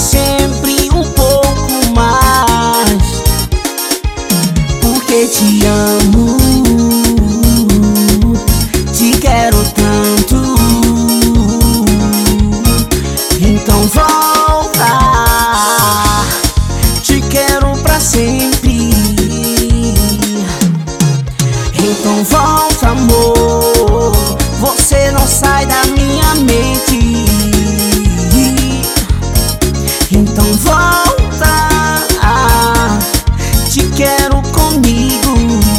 sempre um pouco mais, porque te amo, te quero tanto. Então volta, te quero pra sempre. Então volta, amor, você não sai da minha mente. Então volta, te quero comigo.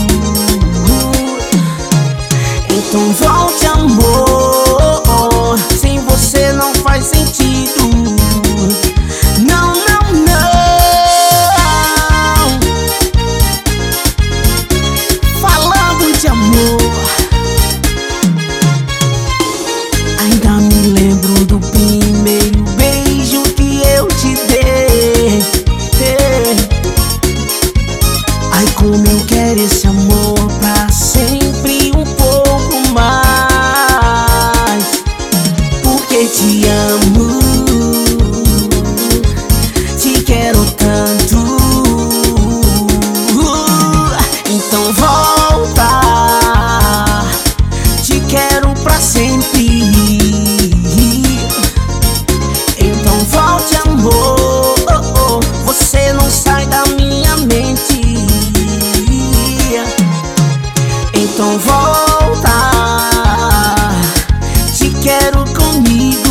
Então volte, amor, sem você não faz sentido. Não, não, não. Falando de amor, ainda me lembro do primeiro beijo que eu te dei. Ai, como eu quero esse amor pra sempre, um pouco mais, porque te amo, te quero tanto. Então volta, te quero pra sempre. Então volte, amor, você não sai da minha mente. Então volta, te quero comigo.